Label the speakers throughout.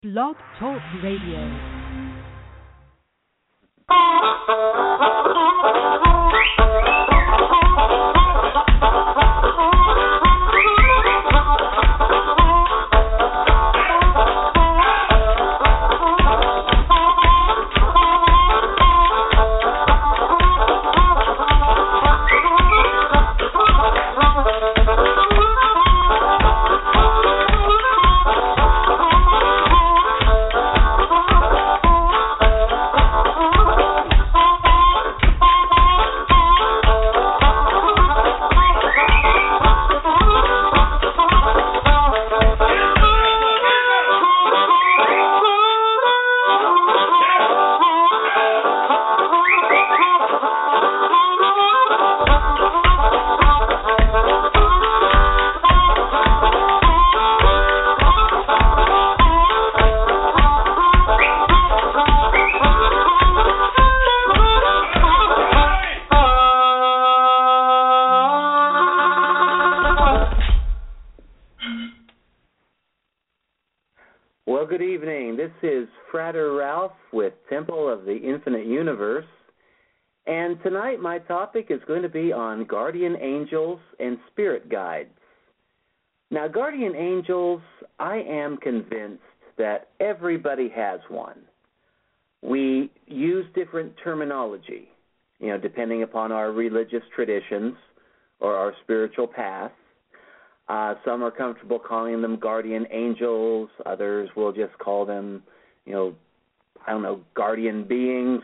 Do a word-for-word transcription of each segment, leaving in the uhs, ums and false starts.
Speaker 1: Blog Talk Radio.
Speaker 2: Well, good evening. This is Frater Ralph with Temple of the Infinite Universe, and tonight my topic is going to be on guardian angels and spirit guides. Now, guardian angels, I am convinced that everybody has one. We use different terminology, you know, depending upon our religious traditions or our spiritual path. Uh, some are comfortable calling them guardian angels. Others will just call them, you know, I don't know, guardian beings.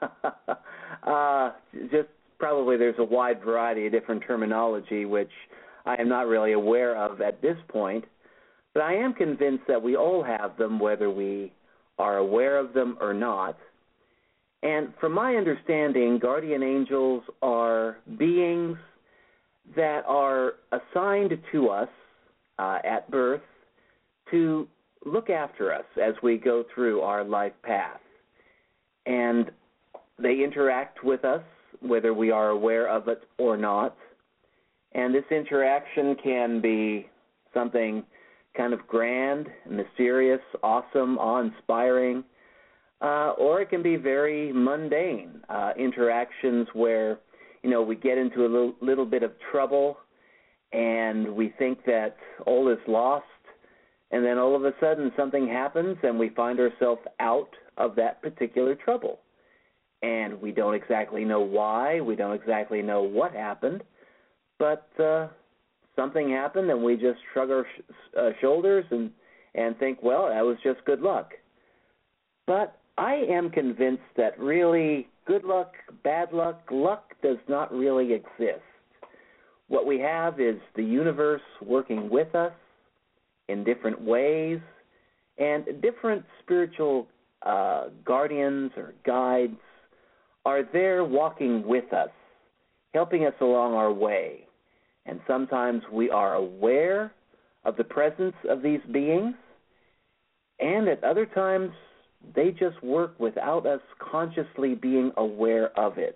Speaker 2: uh, just probably there's a wide variety of different terminology, which I am not really aware of at this point. But I am convinced that we all have them, whether we are aware of them or not. And from my understanding, guardian angels are beings that are assigned to us uh, at birth to look after us as we go through our life path. And they interact with us, whether we are aware of it or not. And this interaction can be something kind of grand, mysterious, awesome, awe-inspiring, uh, or it can be very mundane uh, interactions where you know, we get into a little, little bit of trouble, and we think that all is lost, and then all of a sudden something happens, and we find ourselves out of that particular trouble. And we don't exactly know why, we don't exactly know what happened, but uh, something happened, and we just shrug our sh- uh, shoulders and, and think, well, that was just good luck. But I am convinced that really good luck, bad luck, luck does not really exist. What we have is the universe working with us in different ways, and different spiritual uh, guardians or guides are there walking with us, helping us along our way. And sometimes we are aware of the presence of these beings, and at other times they just work without us consciously being aware of it.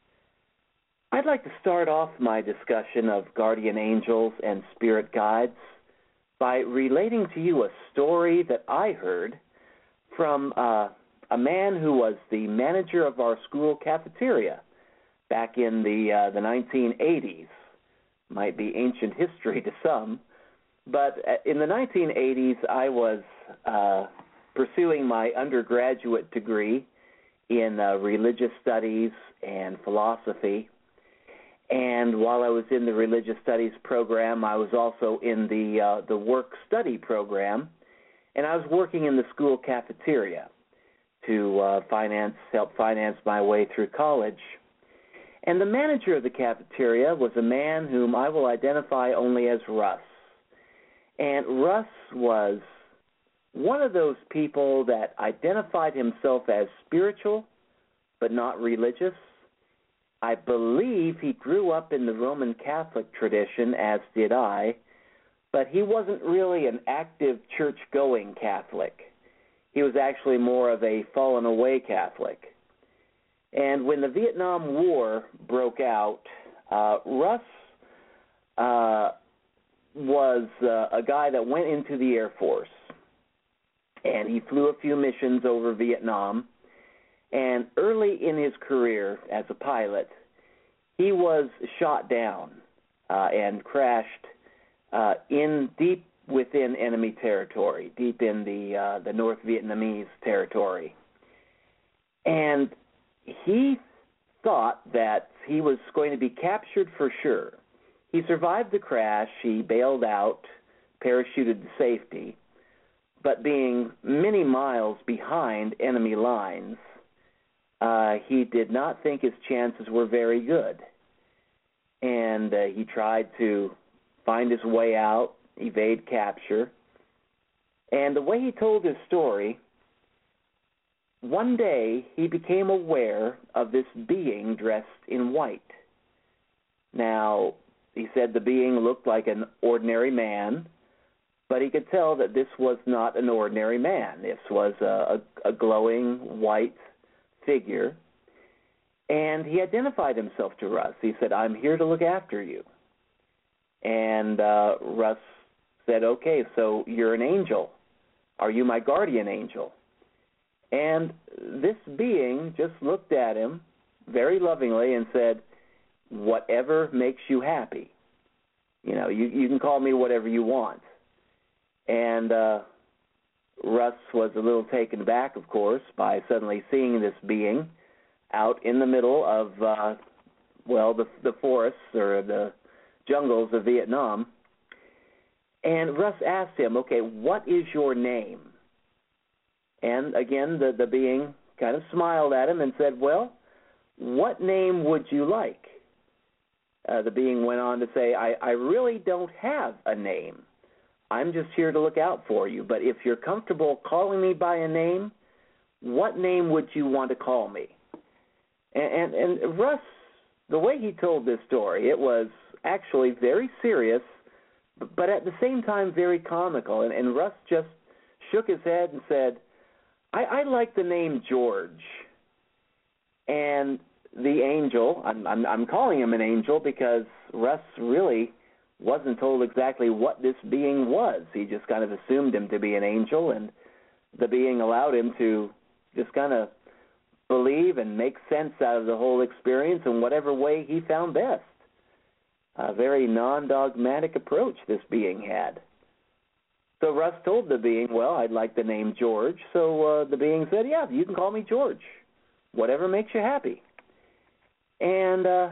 Speaker 2: I'd like to start off my discussion of guardian angels and spirit guides by relating to you a story that I heard from uh, a man who was the manager of our school cafeteria back in the uh, the nineteen eighties. Might be ancient history to some, but in the nineteen eighties I was uh, pursuing my undergraduate degree in uh, religious studies and philosophy. And while I was in the religious studies program, I was also in the uh, the work study program, and I was working in the school cafeteria to uh, finance, help finance my way through college. And the manager of the cafeteria was a man whom I will identify only as Russ. And Russ was one of those people that identified himself as spiritual but not religious. I believe he grew up in the Roman Catholic tradition, as did I, but he wasn't really an active church-going Catholic. He was actually more of a fallen-away Catholic. And when the Vietnam War broke out, uh, Russ uh, was uh, a guy that went into the Air Force. and he flew a few missions over Vietnam. And early in his career as a pilot, he was shot down uh, and crashed uh, in deep within enemy territory, deep in the uh, the North Vietnamese territory. And he thought that he was going to be captured for sure. He survived the crash. He bailed out, parachuted to safety. But being many miles behind enemy lines, uh, he did not think his chances were very good. And uh, he tried to find his way out, evade capture. And the way he told his story, one day he became aware of this being dressed in white. Now, he said the being looked like an ordinary man, but he could tell that this was not an ordinary man. This was a, a, a glowing white figure. And he identified himself to Russ. He said, "I'm here to look after you." And uh, Russ said, "Okay, so you're an angel. Are you my guardian angel?" And this being just looked at him very lovingly and said, "Whatever makes you happy. You know, you, you can call me whatever you want." And uh, Russ was a little taken back, of course, by suddenly seeing this being out in the middle of, uh, well, the, the forests or the jungles of Vietnam. And Russ asked him, "Okay, what is your name?" And again, the, the being kind of smiled at him and said, "Well, what name would you like?" Uh, the being went on to say, I, I really don't have a name. I'm just here to look out for you. But if you're comfortable calling me by a name, what name would you want to call me?" And, and, and Russ, the way he told this story, it was actually very serious, but at the same time very comical. And, and Russ just shook his head and said, I, I like the name George. And the angel, I'm, I'm, I'm calling him an angel because Russ really wasn't told exactly what this being was. He just kind of assumed him to be an angel, and the being allowed him to just kind of believe and make sense out of the whole experience in whatever way he found best. A very non-dogmatic approach this being had. So Russ told the being, "Well, I'd like the name George." So uh, the being said, "Yeah, you can call me George. Whatever makes you happy." And uh,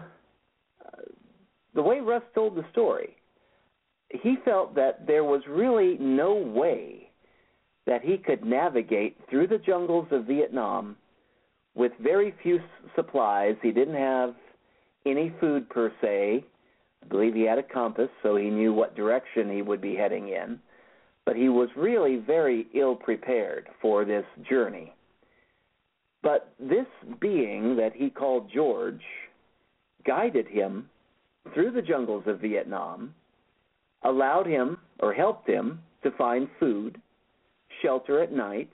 Speaker 2: the way Russ told the story, he felt that there was really no way that he could navigate through the jungles of Vietnam with very few supplies. He didn't have any food per se. I believe he had a compass, so he knew what direction he would be heading in. But he was really very ill-prepared for this journey. But this being that he called George guided him through the jungles of Vietnam, allowed him or helped him to find food, shelter at night,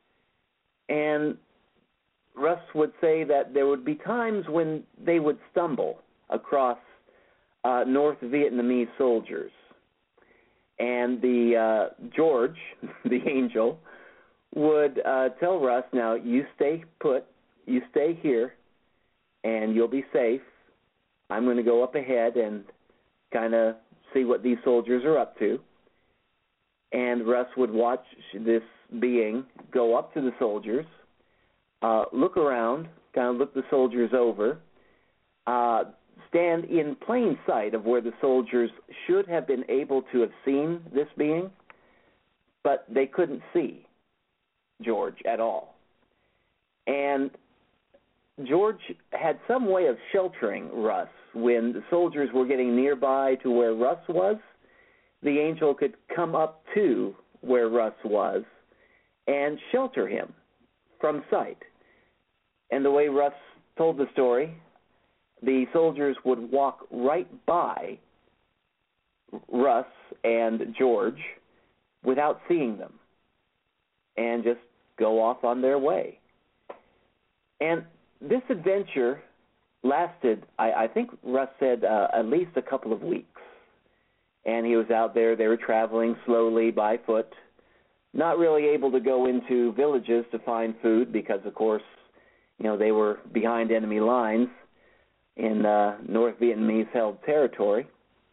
Speaker 2: and Russ would say that there would be times when they would stumble across uh, North Vietnamese soldiers. And the uh, George, the angel, would uh, tell Russ, "Now, you stay put, you stay here, and you'll be safe. I'm going to go up ahead and kind of see what these soldiers are up to." And Russ would watch this being go up to the soldiers, uh, look around, kind of look the soldiers over, uh, stand in plain sight of where the soldiers should have been able to have seen this being, but they couldn't see George at all. And George had some way of sheltering Russ. When the soldiers were getting nearby to where Russ was, the angel could come up to where Russ was and shelter him from sight. And the way Russ told the story, the soldiers would walk right by Russ and George without seeing them and just go off on their way. And this adventure lasted, I, I think Russ said, uh, at least a couple of weeks. And he was out there. They were traveling slowly by foot not really able to go into villages to find food because, of course, you know, they were behind enemy lines in uh, North Vietnamese-held territory.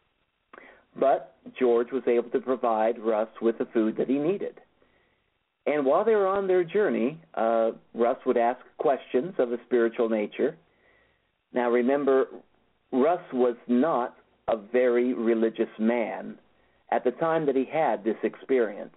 Speaker 2: But George was able to provide Russ with the food that he needed. And while they were on their journey, uh, Russ would ask questions of a spiritual nature. Now, remember, Russ was not a very religious man at the time that he had this experience.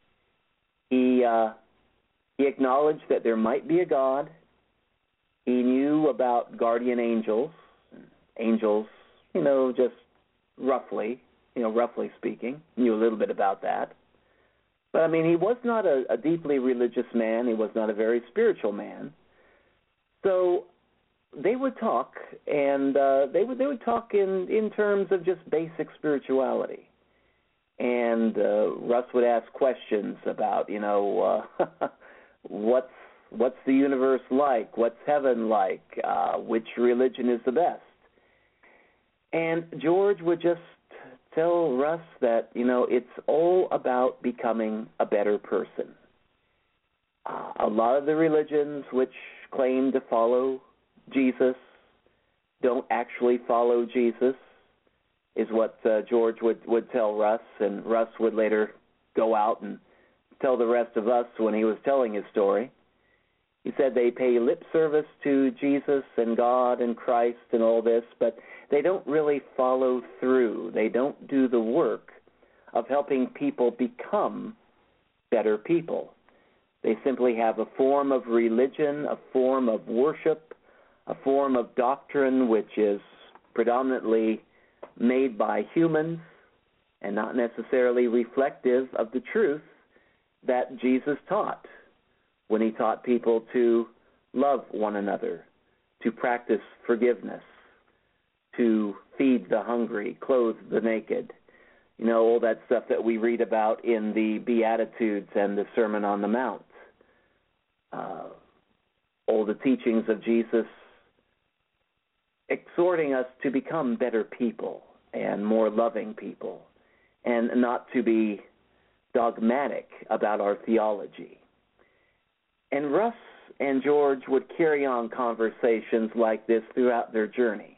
Speaker 2: He, uh, he acknowledged that there might be a God. He knew about guardian angels. Angels, you know, just roughly, you know, roughly speaking, knew a little bit about that. But, I mean, he was not a, a deeply religious man. He was not a very spiritual man. So they would talk, and uh, they would they would talk in, in terms of just basic spirituality. And uh, Russ would ask questions about, you know, uh, what's what's the universe like? What's heaven like? Uh, which religion is the best? And George would just tell Russ that, you know, it's all about becoming a better person. Uh, a lot of the religions which claim to follow Jesus don't actually follow Jesus, is what uh, George would, would tell Russ, and Russ would later go out and tell the rest of us when he was telling his story. He said they pay lip service to Jesus and God and Christ and all this, but they don't really follow through. They don't do the work of helping people become better people. They simply have a form of religion, a form of worship, a form of doctrine which is predominantly made by humans and not necessarily reflective of the truth that Jesus taught when he taught people to love one another, to practice forgiveness, to feed the hungry, clothe the naked, you know, all that stuff that we read about in the Beatitudes and the Sermon on the Mount. Uh, all the teachings of Jesus exhorting us to become better people and more loving people, and not to be dogmatic about our theology. And Russ and George would carry on conversations like this throughout their journey.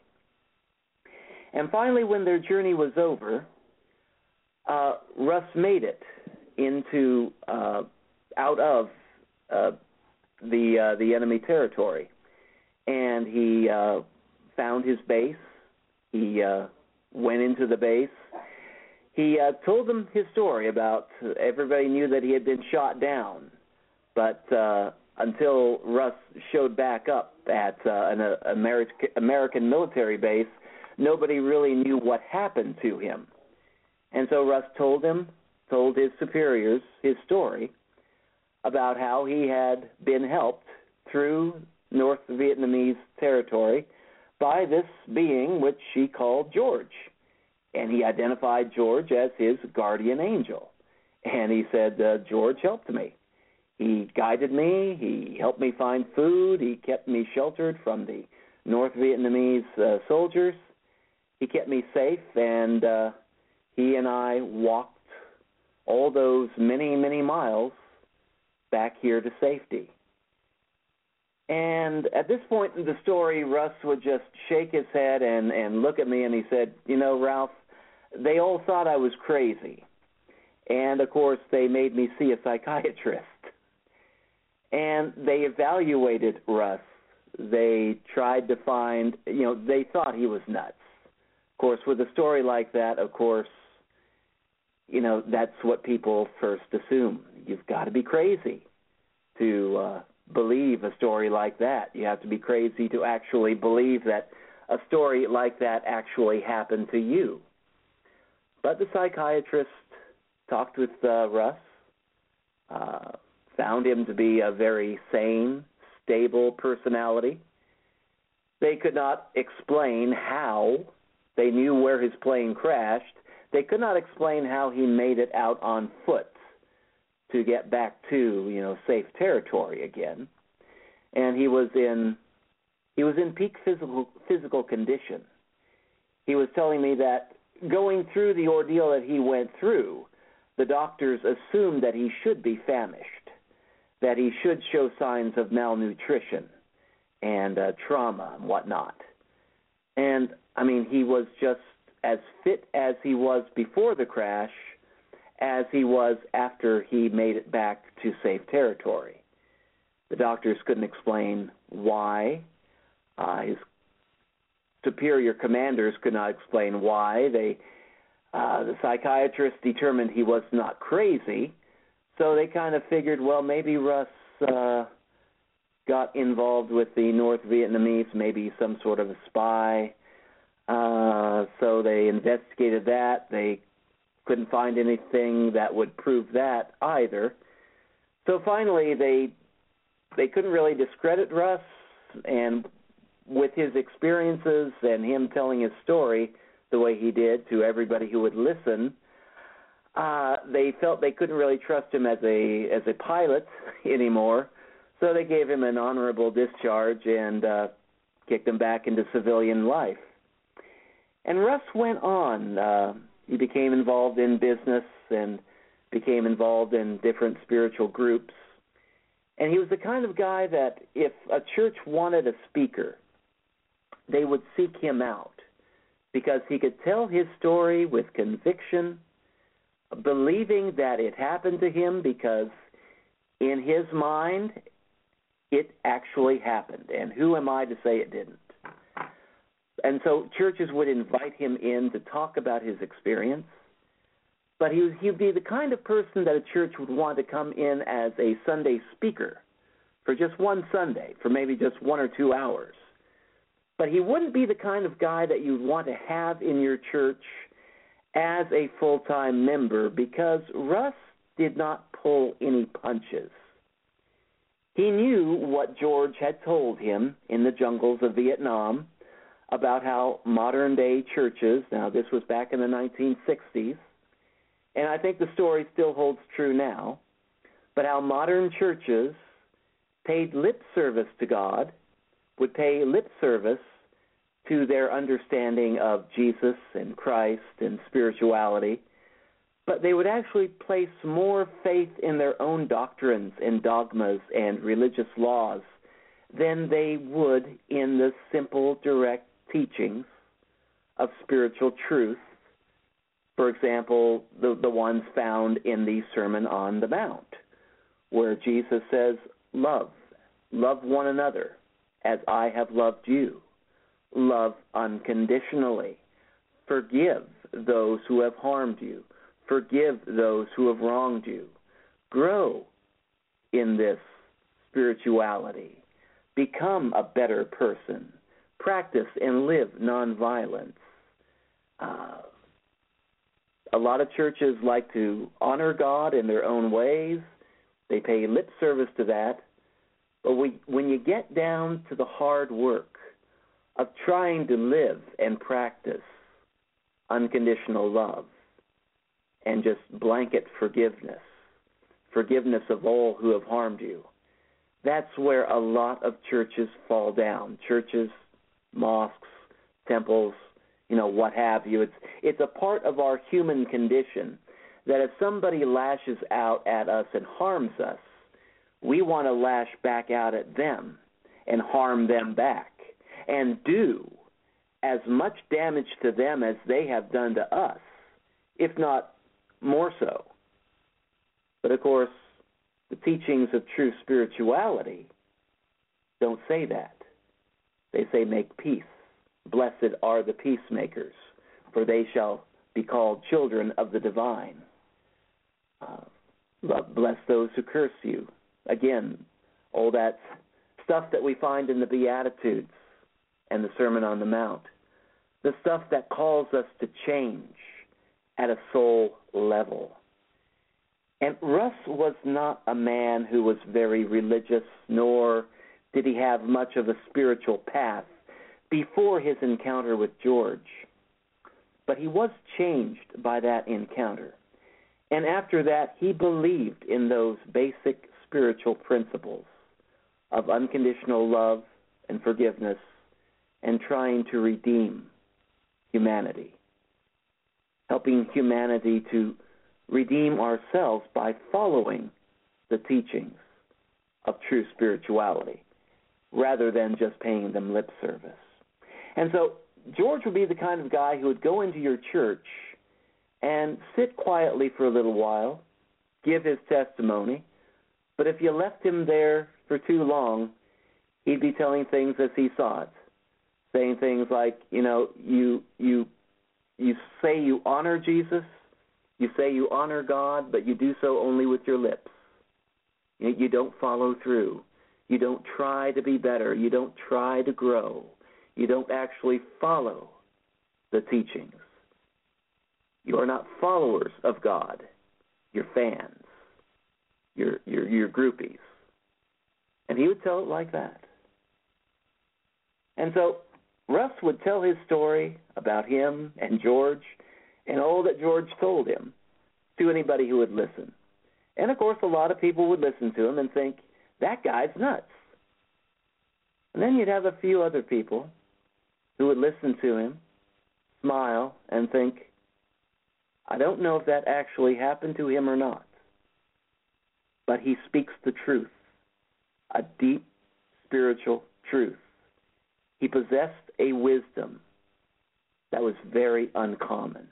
Speaker 2: And finally, when their journey was over, uh, Russ made it into uh, out of uh, the uh, the enemy territory, and he uh, found his base. He uh, went into the base. He uh, told them his story about uh, everybody knew that he had been shot down, but uh, until Russ showed back up at uh, an uh, American American military base, nobody really knew what happened to him. And so Russ told him, told his superiors his story about how he had been helped through North Vietnamese territory by this being which he called George. And he identified George as his guardian angel. And he said, uh, George helped me. He guided me. He helped me find food. He kept me sheltered from the North Vietnamese uh, soldiers. He kept me safe, and uh, he and I walked all those many, many miles back here to safety. And at this point in the story, Russ would just shake his head and, and look at me, and he said, you know, Ralph, they all thought I was crazy. And, of course, they made me see a psychiatrist. And they evaluated Russ. They tried to find, you know, they thought he was nuts. Of course, with a story like that, of course, you know, that's what people first assume. You've got to be crazy to uh, believe a story like that. You have to be crazy to actually believe that a story like that actually happened to you. But the psychiatrist talked with uh, Russ, uh, found him to be a very sane, stable personality. They could not explain how. They knew where his plane crashed. They could not explain how he made it out on foot to get back to, you know, safe territory again. And he was in he was in peak physical physical condition. He was telling me that going through the ordeal that he went through, the doctors assumed that he should be famished, that he should show signs of malnutrition and uh, trauma and whatnot. And, I mean, he was just as fit as he was before the crash as he was after he made it back to safe territory. The doctors couldn't explain why. Uh, his superior commanders could not explain why. They, uh, the psychiatrist determined he was not crazy, so they kind of figured, well, maybe Russ uh, got involved with the North Vietnamese, maybe some sort of a spy. Uh, so they investigated that. They couldn't find anything that would prove that either. So finally, they they couldn't really discredit Russ, and with his experiences and him telling his story the way he did to everybody who would listen, uh, they felt they couldn't really trust him as a as a pilot anymore. So they gave him an honorable discharge and uh, kicked him back into civilian life. And Russ went on. Uh, he became involved in business and became involved in different spiritual groups. And he was the kind of guy that if a church wanted a speaker, they would seek him out because he could tell his story with conviction, believing that it happened to him because in his mind it actually happened. And who am I to say it didn't? And so churches would invite him in to talk about his experience, but he was, he'd be the kind of person that a church would want to come in as a Sunday speaker for just one Sunday, for maybe just one or two hours. But he wouldn't be the kind of guy that you'd want to have in your church as a full-time member because Russ did not pull any punches. He knew what George had told him in the jungles of Vietnam about how modern-day churches, now this was back in the nineteen sixties, and I think the story still holds true now, but how modern churches paid lip service to God, would pay lip service to their understanding of Jesus and Christ and spirituality, but they would actually place more faith in their own doctrines and dogmas and religious laws than they would in the simple, direct teachings of spiritual truth. For example, the, the ones found in the Sermon on the Mount, where Jesus says, love, love one another as I have loved you. Love unconditionally. Forgive those who have harmed you. Forgive those who have wronged you. Grow in this spirituality. Become a better person. Practice and live nonviolence. Uh, a lot of churches like to honor God in their own ways. They pay lip service to that. But we, when you get down to the hard work of trying to live and practice unconditional love and just blanket forgiveness, forgiveness of all who have harmed you, that's where a lot of churches fall down. Churches, mosques, temples, you know, what have you. It's it's a part of our human condition that if somebody lashes out at us and harms us, we want to lash back out at them and harm them back and do as much damage to them as they have done to us, if not more so. But of course, the teachings of true spirituality don't say that. They say make peace. Blessed are the peacemakers, for they shall be called children of the divine. Uh, love, bless those who curse you. Again, all that stuff that we find in the Beatitudes and the Sermon on the Mount. The stuff that calls us to change at a soul level. And Russ was not a man who was very religious, nor did he have much of a spiritual path before his encounter with George. But he was changed by that encounter. And after that, he believed in those basic spiritual principles of unconditional love and forgiveness and trying to redeem humanity, helping humanity to redeem ourselves by following the teachings of true spirituality rather than just paying them lip service. And so George would be the kind of guy who would go into your church and sit quietly for a little while, give his testimony, but if you left him there for too long, he'd be telling things as he saw it, saying things like, you know, you you you say you honor Jesus, you say you honor God, but you do so only with your lips. You, you don't follow through. You don't try to be better. You don't try to grow. You don't actually follow the teachings. You are not followers of God. You're fans. You're, you're, you're groupies. And he would tell it like that. And so Russ would tell his story about him and George and all that George told him to anybody who would listen. And, of course, a lot of people would listen to him and think, that guy's nuts. And then you'd have a few other people who would listen to him, smile, and think, I don't know if that actually happened to him or not, but he speaks the truth, a deep spiritual truth. He possessed a wisdom that was very uncommon.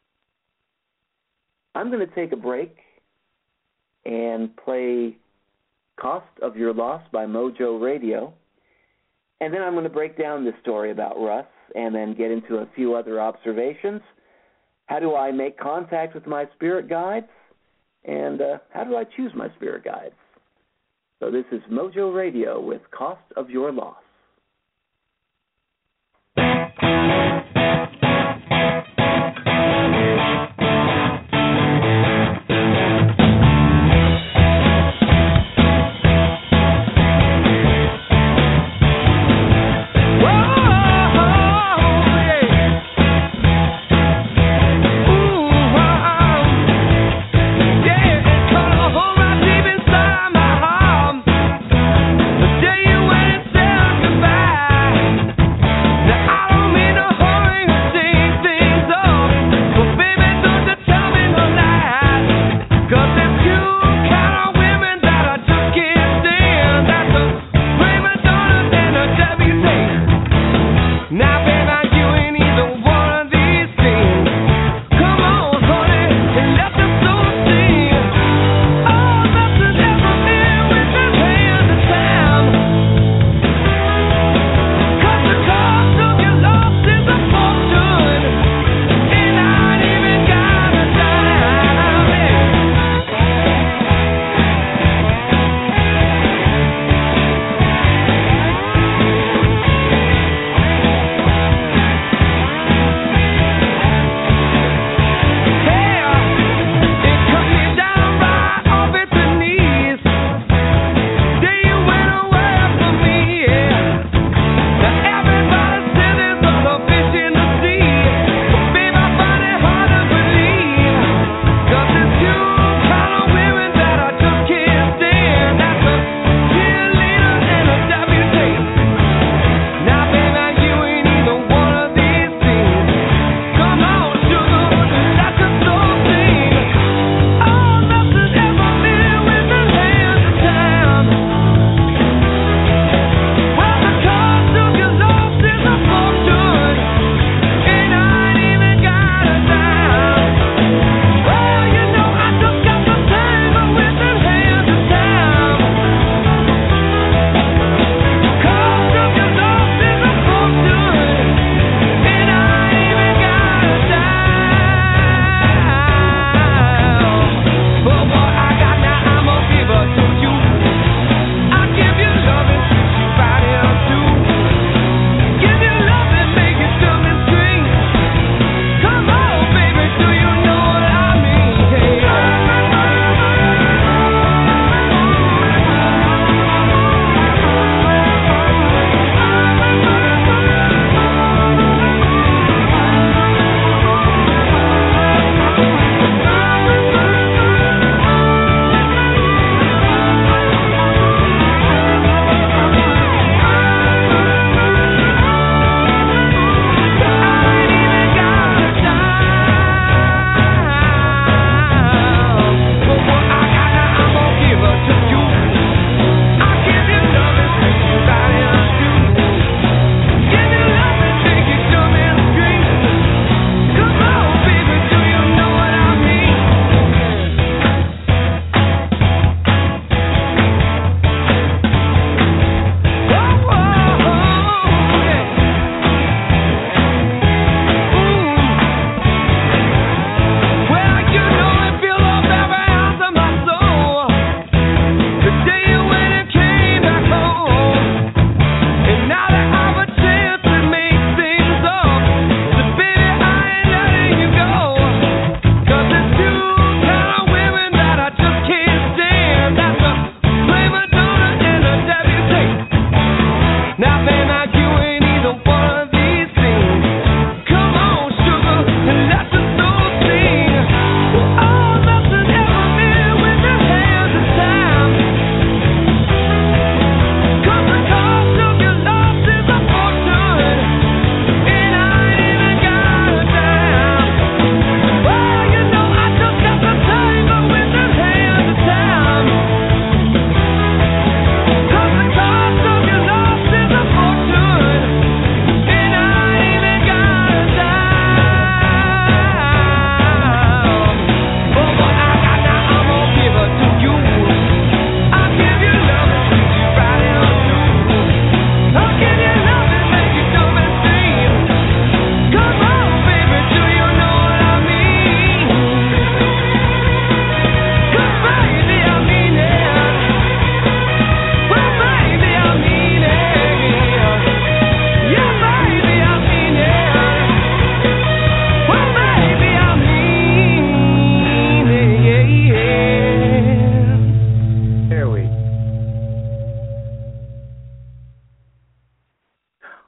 Speaker 2: I'm going to take a break and play Cost of Your Loss by Mojo Radio, and then I'm going to break down this story about Russ and then get into a few other observations. How do I make contact with my spirit guides? And uh, how do I choose my spirit guides? So this is Mojo Radio with Cost of Your Loss.
Speaker 3: Tell you when it sounds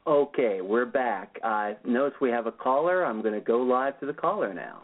Speaker 2: Okay, we're back. I notice we have a caller. I'm going to go live to the caller now.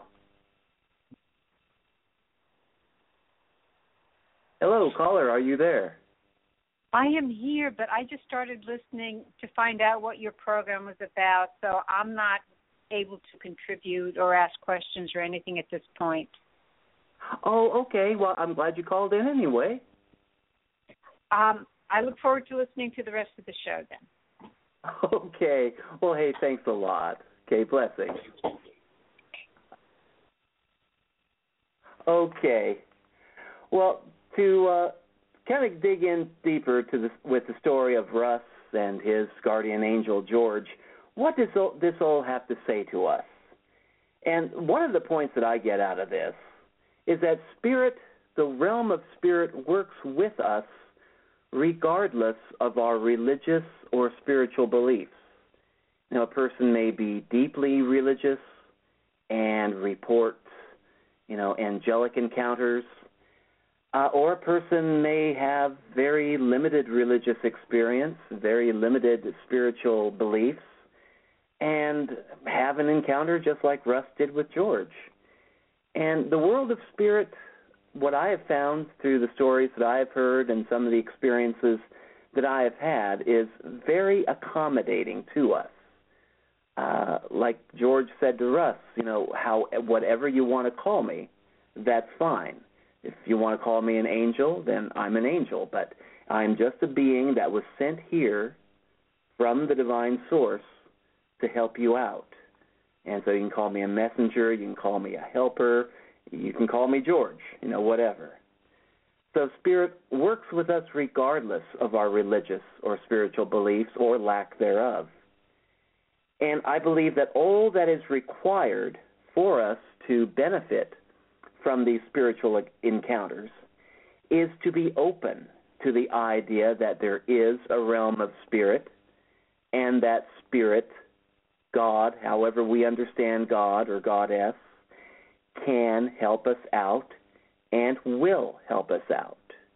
Speaker 2: Hello, caller. Are you there?
Speaker 3: I am here, but I just started listening to find out what your program was about, so I'm not able to contribute or ask questions or anything at this point.
Speaker 2: Oh, okay. Well, I'm glad you called in anyway.
Speaker 3: Um, I look forward to listening to the rest of the show then.
Speaker 2: Okay. Well, hey, thanks a lot. Okay, blessings. Okay. Well, to uh, kind of dig in deeper to the, with the story of Russ and his guardian angel, George, what does this all have to say to us? And one of the points that I get out of this is that spirit, the realm of spirit, works with us regardless of our religious or spiritual beliefs. You know, a person may be deeply religious and report, you know, angelic encounters, uh, or a person may have very limited religious experience, very limited spiritual beliefs, and have an encounter just like Russ did with George. And the world of spirit, what I have found through the stories that I have heard and some of the experiences that I have had, is very accommodating to us. Uh, like George said to Russ, you know, how whatever you want to call me, that's fine. If you want to call me an angel, then I'm an angel. But I'm just a being that was sent here from the divine source to help you out. And so you can call me a messenger, you can call me a helper, you can call me George, you know, whatever. So spirit works with us regardless of our religious or spiritual beliefs or lack thereof. And I believe that all that is required for us to benefit from these spiritual encounters is to be open to the idea that there is a realm of spirit, and that spirit, God, however we understand God or goddess, can help us out and will help us out.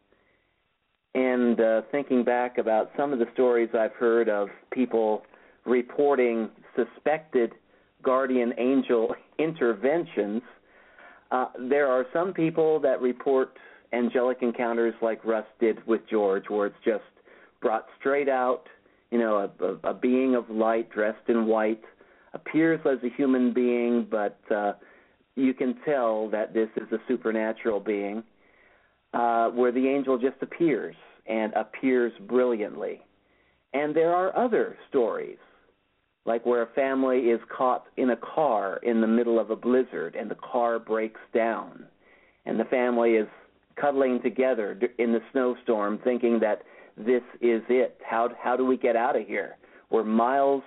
Speaker 2: And uh, thinking back about some of the stories I've heard of people reporting suspected guardian angel interventions, uh, there are some people that report angelic encounters like Russ did with George, where it's just brought straight out, you know, a, a, a being of light dressed in white, appears as a human being, but uh, you can tell that this is a supernatural being, uh, where the angel just appears and appears brilliantly. And there are other stories, like where a family is caught in a car in the middle of a blizzard and the car breaks down, and the family is cuddling together in the snowstorm thinking that this is it. How, how do we get out of here? We're miles,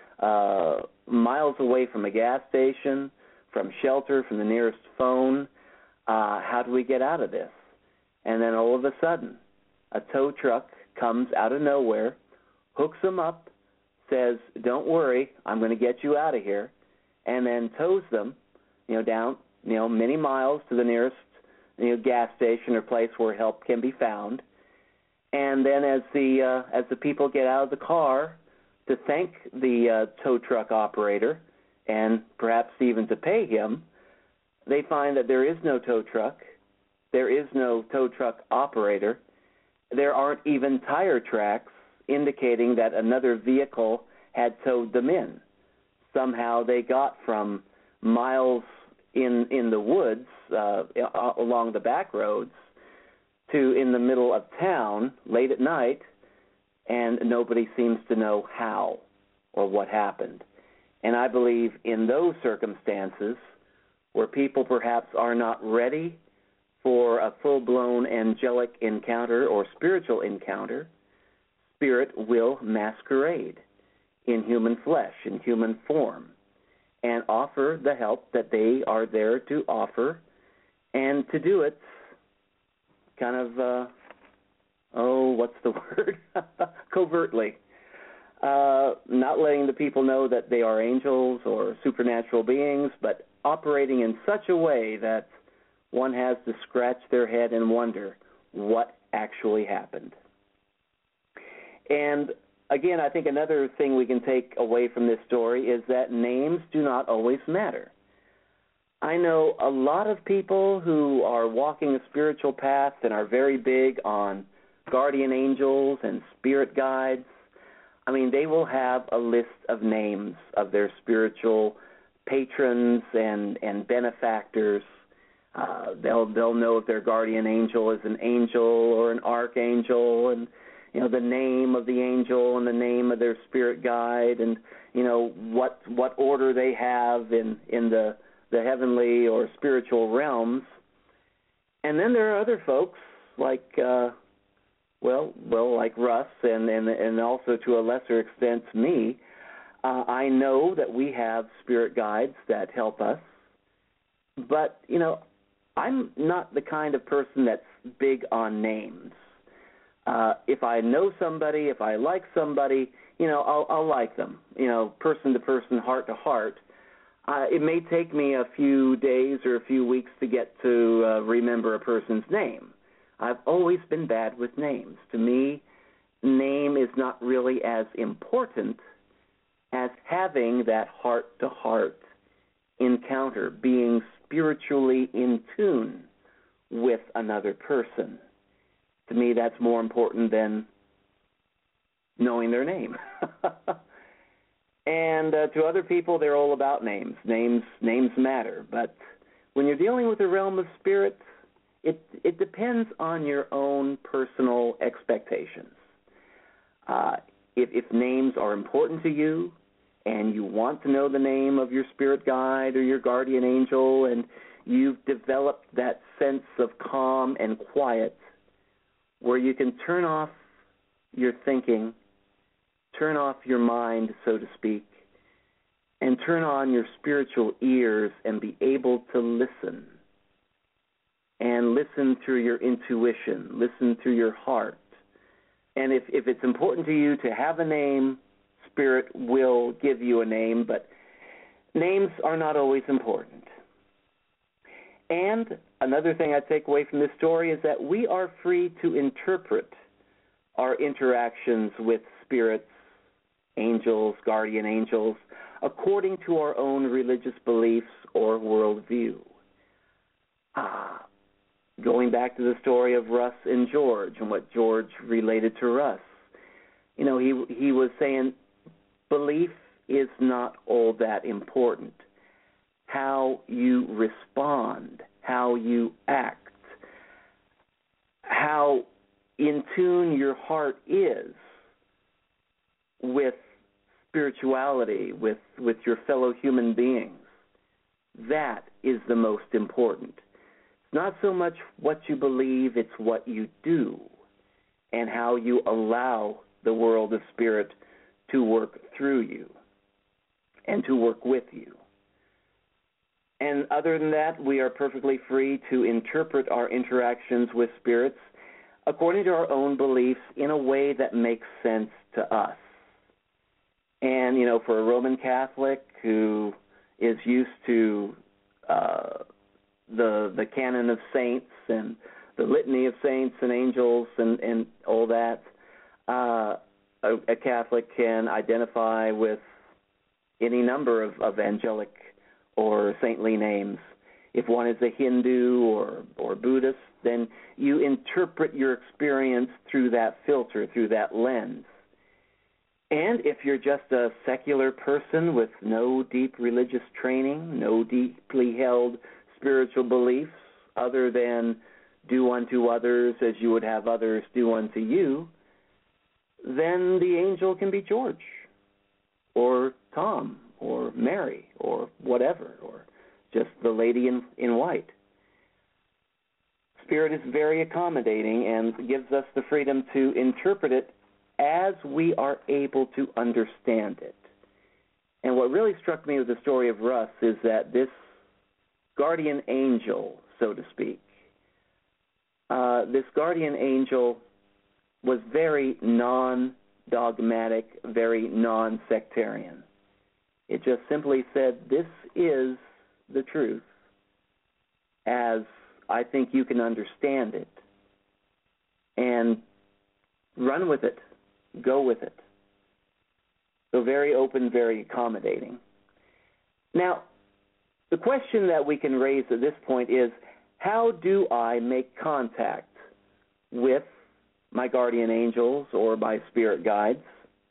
Speaker 2: uh, miles away from a gas station, from shelter, from the nearest phone. Uh, how do we get out of this? And then all of a sudden, a tow truck comes out of nowhere, hooks them up, says, "Don't worry, I'm going to get you out of here," and then tows them, you know, down, you know, many miles to the nearest, you know, gas station or place where help can be found. And then as the uh, as the people get out of the car to thank the uh, tow truck operator and perhaps even to pay him, they find that there is no tow truck, there is no tow truck operator, there aren't even tire tracks indicating that another vehicle had towed them in. Somehow they got from miles in in the woods uh, along the back roads to in the middle of town late at night, and nobody seems to know how or what happened. And I believe in those circumstances where people perhaps are not ready for a full-blown angelic encounter or spiritual encounter, spirit will masquerade in human flesh, in human form, and offer the help that they are there to offer, and to do it kind of, uh, oh, what's the word? covertly. Uh, not letting the people know that they are angels or supernatural beings, but operating in such a way that one has to scratch their head and wonder what actually happened. And again, I think another thing we can take away from this story is that names do not always matter. I know a lot of people who are walking a spiritual path and are very big on guardian angels and spirit guides. I mean, they will have a list of names of their spiritual patrons and, and benefactors. Uh, they'll they'll know if their guardian angel is an angel or an archangel, and you know the name of the angel and the name of their spirit guide, and you know what what order they have in in the the heavenly or spiritual realms. And then there are other folks like, uh, well, well, like Russ, and, and and also to a lesser extent me. Uh, I know that we have spirit guides that help us, but you know, I'm not the kind of person that's big on names. Uh, if I know somebody, if I like somebody, you know, I'll, I'll like them. You know, person to person, heart to heart. Uh, it may take me a few days or a few weeks to get to uh, remember a person's name. I've always been bad with names. To me, name is not really as important as having that heart-to-heart encounter, being spiritually in tune with another person. To me, that's more important than knowing their name. And uh, to other people, they're all about names. Names names matter. But when you're dealing with the realm of spirit, it, it depends on your own personal expectations. Uh, if, if names are important to you and you want to know the name of your spirit guide or your guardian angel, and you've developed that sense of calm and quiet where you can turn off your thinking, turn off your mind, so to speak, and turn on your spiritual ears and be able to listen. And listen through your intuition, listen through your heart. And if, if it's important to you to have a name, Spirit will give you a name, but names are not always important. And another thing I take away from this story is that we are free to interpret our interactions with spirits, angels, guardian angels, according to our own religious beliefs or worldview. Ah, going back to the story of Russ and George and what George related to Russ, you know, he he was saying belief is not all that important. How you respond, how you act, how in tune your heart is with spirituality, with, with your fellow human beings, that is the most important. It's not so much what you believe, it's what you do and how you allow the world of spirit to work through you and to work with you. And other than that, we are perfectly free to interpret our interactions with spirits according to our own beliefs in a way that makes sense to us. And, you know, for a Roman Catholic who is used to uh, the the canon of saints and the litany of saints and angels and, and all that, uh, a, a Catholic can identify with any number of, of angelic or saintly names. If one is a Hindu or, or Buddhist, then you interpret your experience through that filter, through that lens. And if you're just a secular person with no deep religious training, no deeply held spiritual beliefs other than do unto others as you would have others do unto you, then the angel can be George or Tom or Mary or whatever, or just the lady in, in white. Spirit is very accommodating and gives us the freedom to interpret it as we are able to understand it. And what really struck me with the story of Russ is that this guardian angel, so to speak, uh, this guardian angel was very non-dogmatic, very non-sectarian. It just simply said, this is the truth as I think you can understand it, and run with it. Go with it. So very open, very accommodating. Now, the question that we can raise at this point is, how do I make contact with my guardian angels or my spirit guides?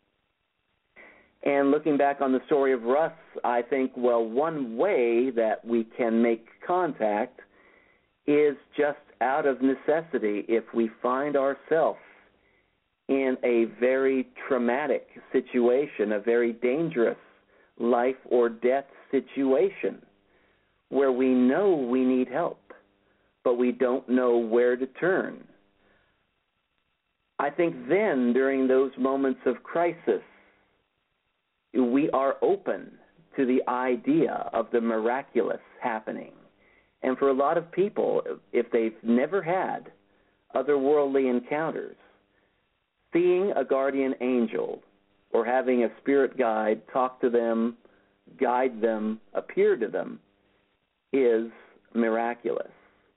Speaker 2: And looking back on the story of Russ, I think, well, one way that we can make contact is just out of necessity if we find ourselves in a very traumatic situation, a very dangerous life or death situation where we know we need help, but we don't know where to turn. I think then, during those moments of crisis, we are open to the idea of the miraculous happening. And for a lot of people, if they've never had otherworldly encounters, seeing a guardian angel or having a spirit guide talk to them, guide them, appear to them, is miraculous.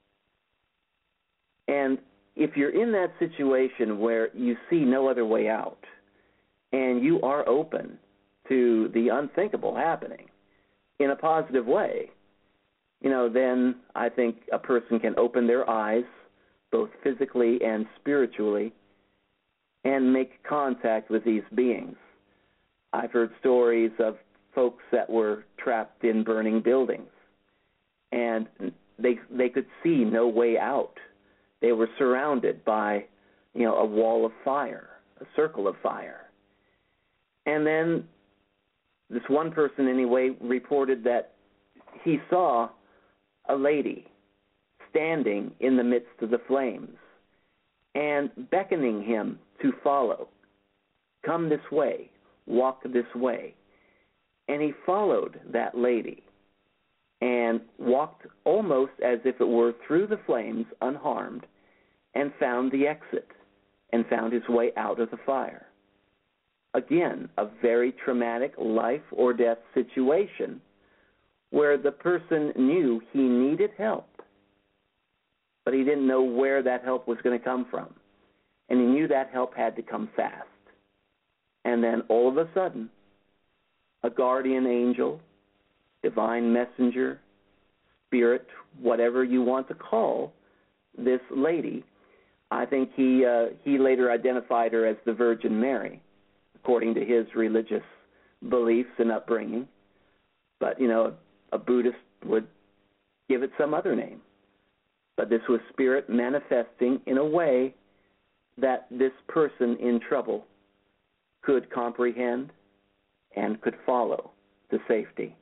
Speaker 2: And if you're in that situation where you see no other way out and you are open to the unthinkable happening in a positive way, you know, then I think a person can open their eyes, both physically and spiritually, and make contact with these beings. I've heard stories of folks that were trapped in burning buildings, and they they could see no way out. They were surrounded by, you know, a wall of fire, a circle of fire. And then this one person, anyway, reported that he saw a lady standing in the midst of the flames and beckoning him to follow. Come this way, walk this way. And he followed that lady and walked almost as if it were through the flames unharmed and found the exit and found his way out of the fire. Again, a very traumatic life or death situation where the person knew he needed help, but he didn't know where that help was going to come from. And he knew that help had to come fast. And then all of a sudden, a guardian angel, divine messenger, spirit, whatever you want to call this lady, I think he uh, he later identified her as the Virgin Mary, according to his religious beliefs and upbringing. But, you know, a Buddhist would give it some other name. But this was spirit manifesting in a way that this person in trouble could comprehend and could follow to safety.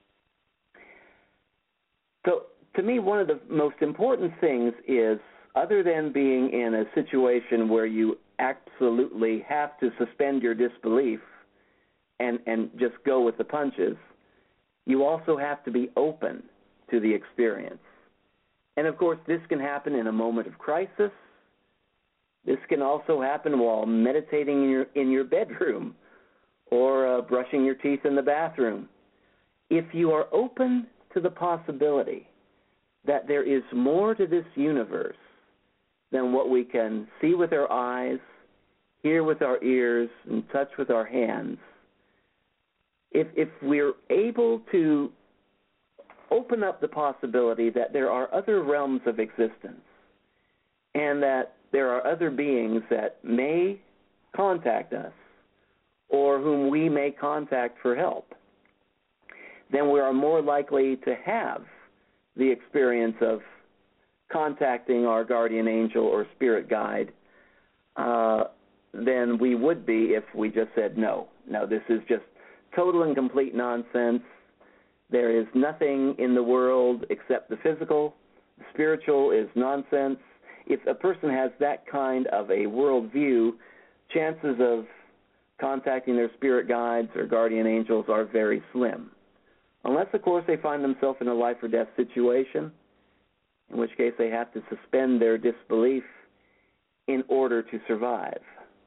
Speaker 2: So, to me, one of the most important things is, other than being in a situation where you absolutely have to suspend your disbelief and, and just go with the punches, you also have to be open to the experience. And, of course, this can happen in a moment of crisis. This can also happen while meditating in your, in your bedroom or uh, brushing your teeth in the bathroom. If you are open to the possibility that there is more to this universe than what we can see with our eyes, hear with our ears, and touch with our hands, if, if we're able to open up the possibility that there are other realms of existence and that there are other beings that may contact us or whom we may contact for help, then we are more likely to have the experience of contacting our guardian angel or spirit guide uh, than we would be if we just said, no, no, this is just total and complete nonsense. There is nothing in the world except the physical. The spiritual is nonsense. If a person has that kind of a worldview, chances of contacting their spirit guides or guardian angels are very slim. Unless, of course, they find themselves in a life or death situation, in which case they have to suspend their disbelief in order to survive.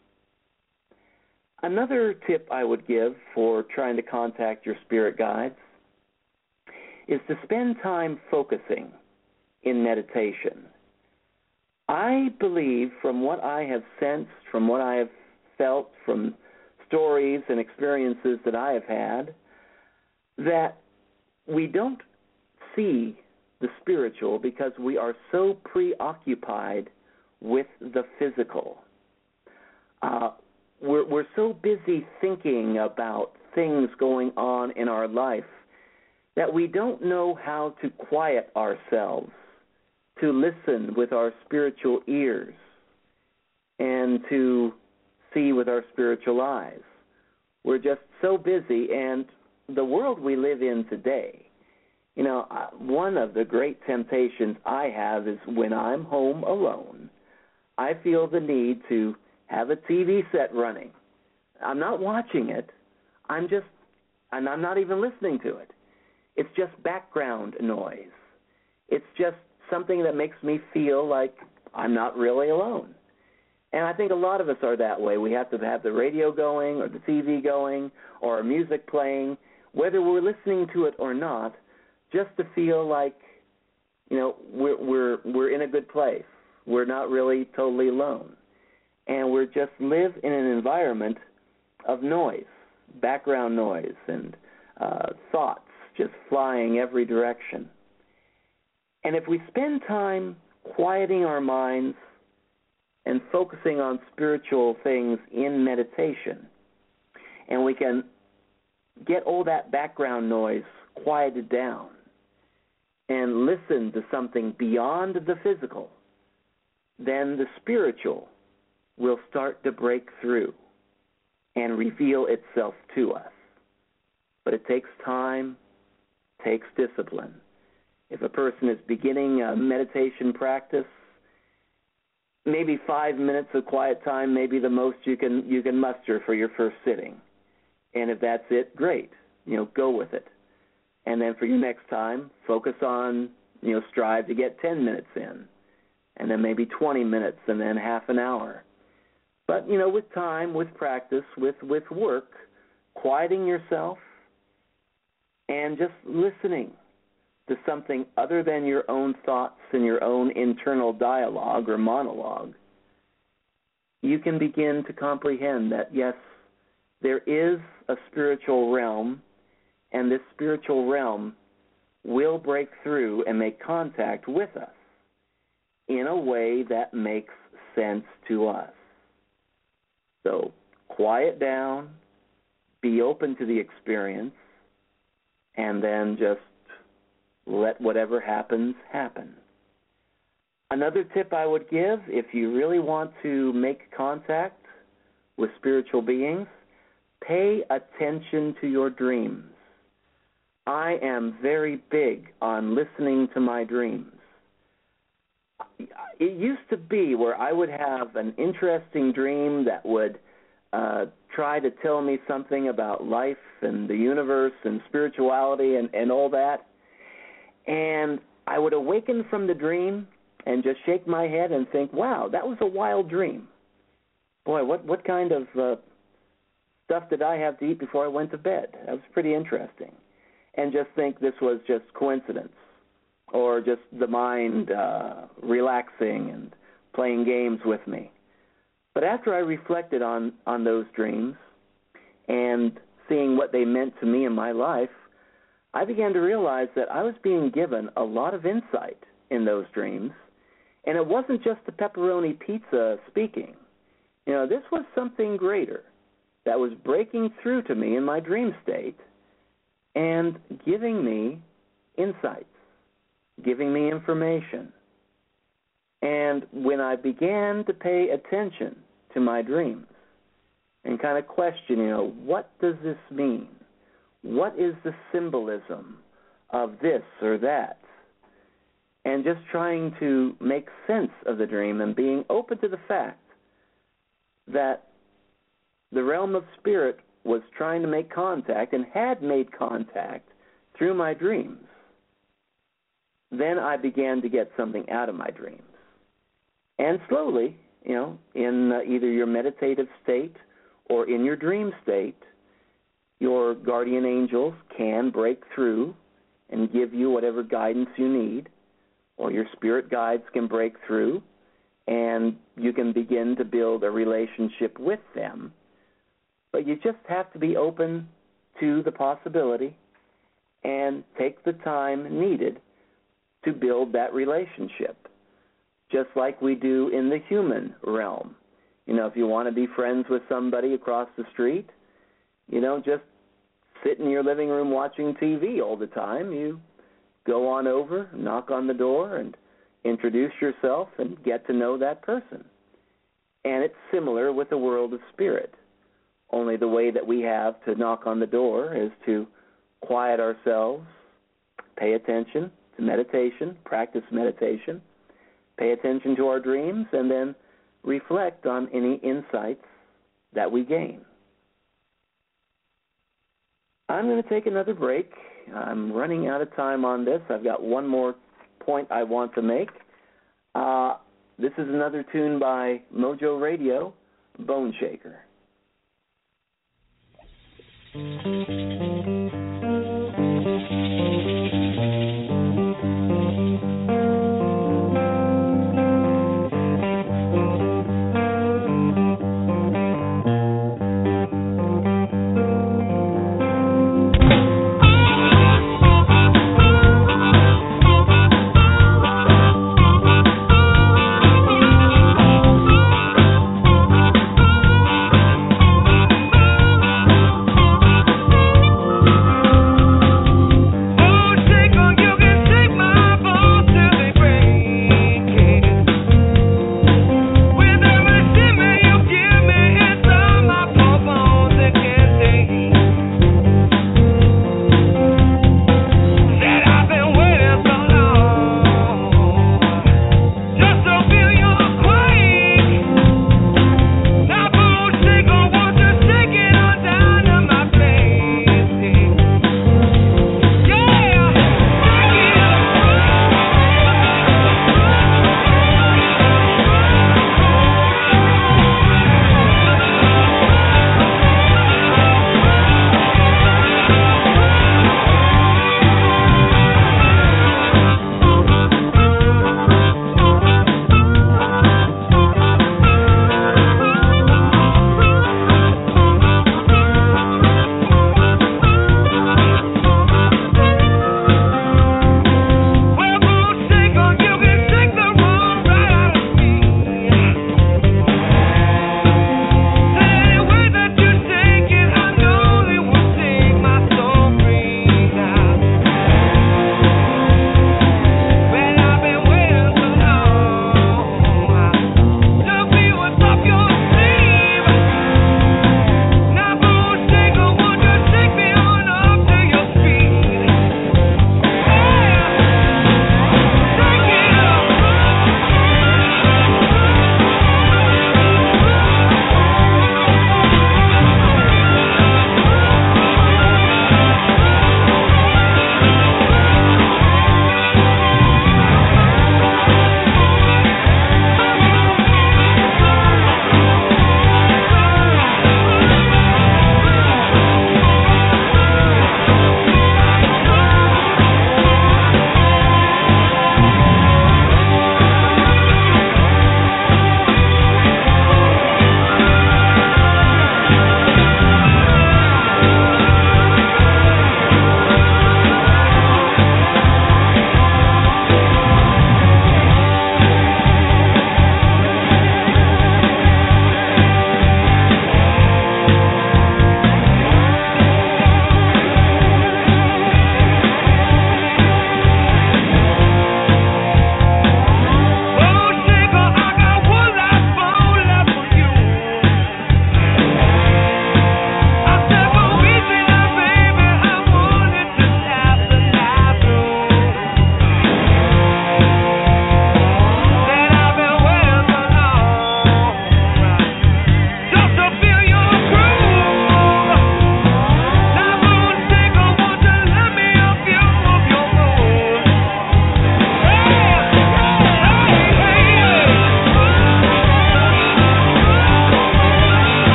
Speaker 2: Another tip I would give for trying to contact your spirit guides is to spend time focusing in meditation. I believe, from what I have sensed, from what I have felt, from stories and experiences that I have had, that we don't see the spiritual because we are so preoccupied with the physical. Uh, we're, we're so busy thinking about things going on in our life that we don't know how to quiet ourselves, to listen with our spiritual ears, and to see with our spiritual eyes. We're just so busy, and the world we live in today, you know, one of the great temptations I have is when I'm home alone, I feel the need to have a T V set running. I'm not watching it. I'm just, and I'm not even listening to it. It's just background noise. It's just something that makes me feel like I'm not really alone. And I think a lot of us are that way. We have to have the radio going or the T V going or music playing, whether we're listening to it or not, just to feel like, you know, we're we're we're in a good place. We're not really totally alone. And we're just live in an environment of noise, background noise, and uh, thoughts just flying every direction. And if we spend time quieting our minds and focusing on spiritual things in meditation, and we can get all that background noise quieted down and listen to something beyond the physical, then the spiritual will start to break through and reveal itself to us. But it takes time, takes discipline. If a person is beginning a meditation practice, maybe five minutes of quiet time may be the most you can you can muster for your first sitting. And if that's it, great. You know, go with it. And then for your next time, focus on, you know, strive to get ten minutes in. And then maybe twenty minutes, and then half an hour. But, you know, with time, with practice, with, with work, quieting yourself and just listening to something other than your own thoughts and your own internal dialogue or monologue, you can begin to comprehend that, yes, there is a spiritual realm, and this spiritual realm will break through and make contact with us in a way that makes sense to us. So quiet down, be open to the experience, and then just let whatever happens happen. Another tip I would give, if you really want to make contact with spiritual beings, pay attention to your dreams. I am very big on listening to my dreams. It used to be where I would have an interesting dream that would uh, try to tell me something about life and the universe and spirituality and, and all that. And I would awaken from the dream and just shake my head and think, wow, that was a wild dream. Boy, what, what kind of uh, stuff did I have to eat before I went to bed? That was pretty interesting. And just think this was just coincidence, or just the mind uh, relaxing and playing games with me. But after I reflected on, on those dreams and seeing what they meant to me in my life, I began to realize that I was being given a lot of insight in those dreams, and it wasn't just the pepperoni pizza speaking. You know, this was something greater that was breaking through to me in my dream state and giving me insights, giving me information. And when I began to pay attention to my dreams and kind of question, you know, what does this mean? What is the symbolism of this or that? And just trying to make sense of the dream and being open to the fact that the realm of spirit was trying to make contact and had made contact through my dreams, then I began to get something out of my dreams. And slowly, you know, in uh, either your meditative state or in your dream state, your guardian angels can break through and give you whatever guidance you need, or your spirit guides can break through, and you can begin to build a relationship with them. But you just have to be open to the possibility and take the time needed to build that relationship, just like we do in the human realm. You know, if you want to be friends with somebody across the street, you know, just sit in your living room watching T V all the time. You go on over, knock on the door, and introduce yourself and get to know that person. And it's similar with the world of spirit. Only the way that we have to knock on the door is to quiet ourselves, pay attention to meditation, practice meditation, pay attention to our dreams, and then reflect on any insights that we gain. I'm going to take another break. I'm running out of time on this. I've got one more point I want to make. Uh, this is another tune by Mojo Radio, Bone Shaker.
Speaker 4: Thank you.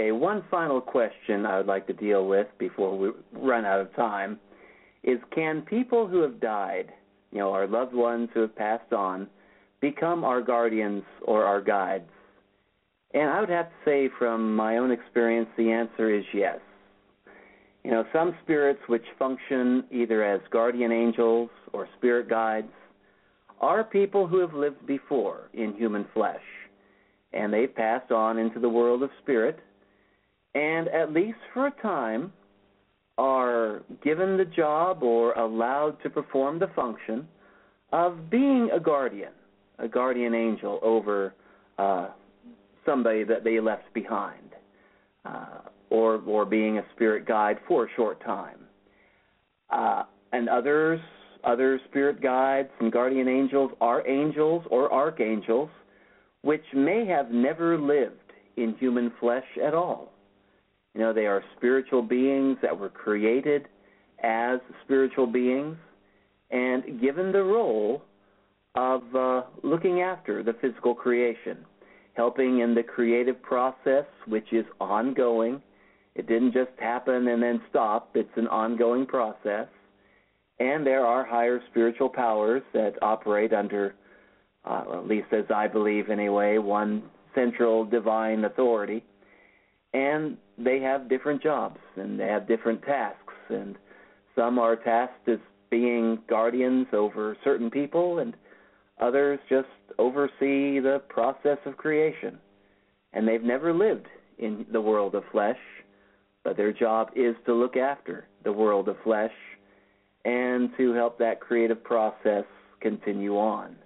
Speaker 2: Okay, one final question I would like to deal with before we run out of time is, can people who have died, you know, our loved ones who have passed on, become our guardians or our guides? And I would have to say from my own experience, the answer is yes. You know, some spirits which function either as guardian angels or spirit guides are people who have lived before in human flesh, and they've passed on into the world of spirit, and at least for a time are given the job or allowed to perform the function of being a guardian, a guardian angel over uh, somebody that they left behind, uh, or or being a spirit guide for a short time. Uh, and others, other spirit guides and guardian angels are angels or archangels which may have never lived in human flesh at all. You know, they are spiritual beings that were created as spiritual beings and given the role of uh, looking after the physical creation, helping in the creative process, which is ongoing. It didn't just happen and then stop. It's an ongoing process. And there are higher spiritual powers that operate under, uh, at least as I believe anyway, one central divine authority. And they have different jobs and they have different tasks. And some are tasked as being guardians over certain people, and others just oversee the process of creation. And they've never lived in the world of flesh, but their job is to look after the world of flesh and to help that creative process continue on.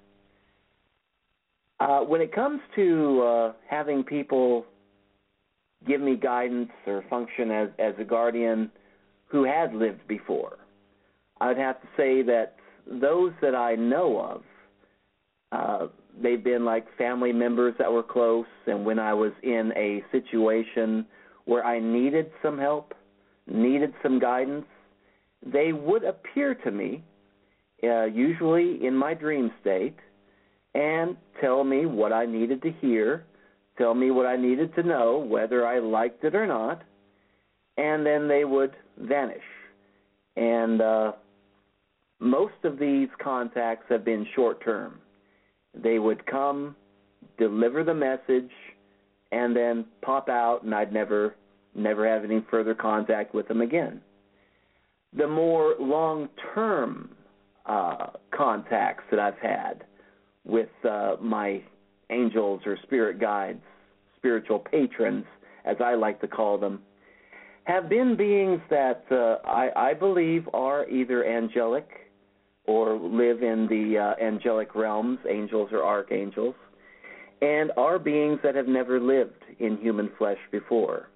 Speaker 2: Uh, when it comes to uh, having people give me guidance or function as, as a guardian who had lived before, I would have to say that those that I know of, uh, they've been like family members that were close, and when I was in a situation where I needed some help, needed some guidance, they would appear to me, uh, usually in my dream state, and tell me what I needed to hear, tell me what I needed to know, whether I liked it or not, and then they would vanish. And uh, most of these contacts have been short-term. They would come, deliver the message, and then pop out, and I'd never, never have any further contact with them again. The more long-term uh, contacts that I've had with uh, my angels or spirit guides, spiritual patrons, as I like to call them, have been beings that uh, I, I believe are either angelic or live in the uh, angelic realms, angels or archangels, and are beings that have never lived in human flesh before.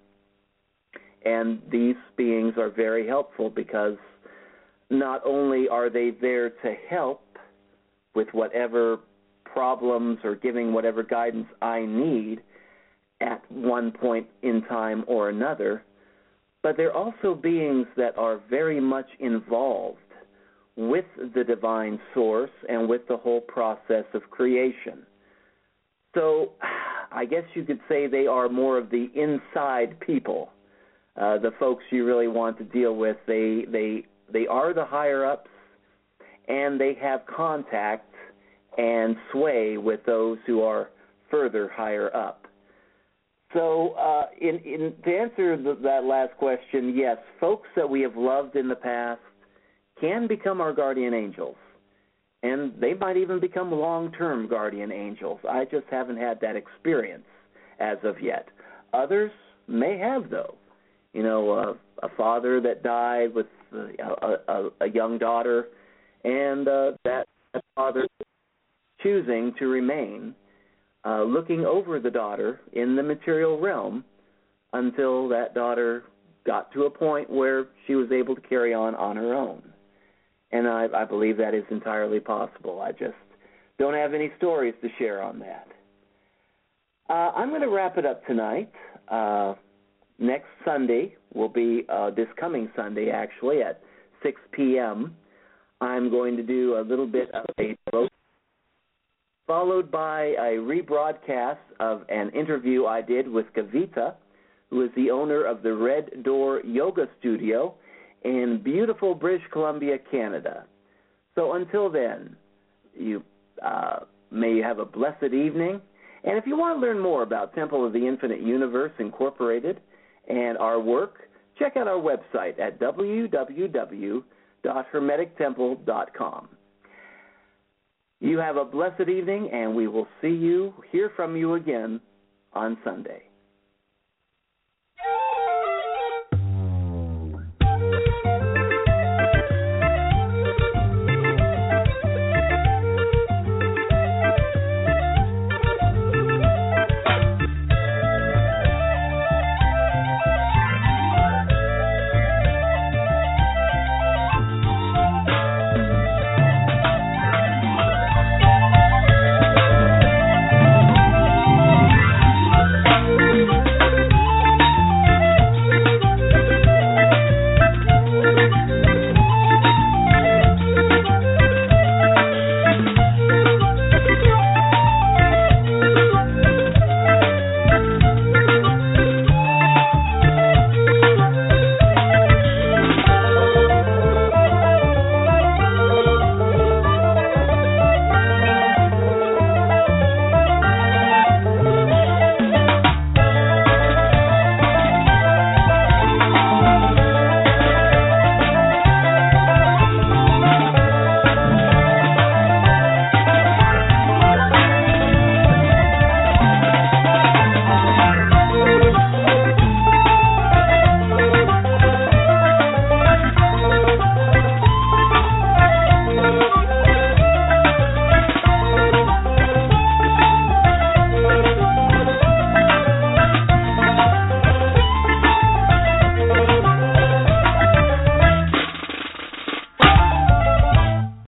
Speaker 2: And these beings are very helpful because not only are they there to help with whatever problems or giving whatever guidance I need at one point in time or another, but they're also beings that are very much involved with the divine source and with the whole process of creation. So I guess you could say they are more of the inside people, uh, the folks you really want to deal with. They they they are the higher-ups, and they have contact and sway with those who are further higher up. So uh, in, in, to answer the, that last question, yes, folks that we have loved in the past can become our guardian angels, and they might even become long-term guardian angels. I just haven't had that experience as of yet. Others may have, though. You know, uh, a father that died with a, a, a young daughter, and uh, that, that father choosing to remain uh, looking over the daughter in the material realm until that daughter got to a point where she was able to carry on on her own. And I, I believe that is entirely possible. I just don't have any stories to share on that. Uh, I'm going to wrap it up tonight. Uh, next Sunday will be uh, this coming Sunday, actually, at six p.m. I'm going to do a little bit of a followed by a rebroadcast of an interview I did with Kavita, who is the owner of the Red Door Yoga Studio in beautiful British Columbia, Canada. So until then, you uh, may you have a blessed evening. And if you want to learn more about Temple of the Infinite Universe Incorporated and our work, check out our website at w w w dot hermetic temple dot com. You have a blessed evening, and we will see you, hear from you again on Sunday.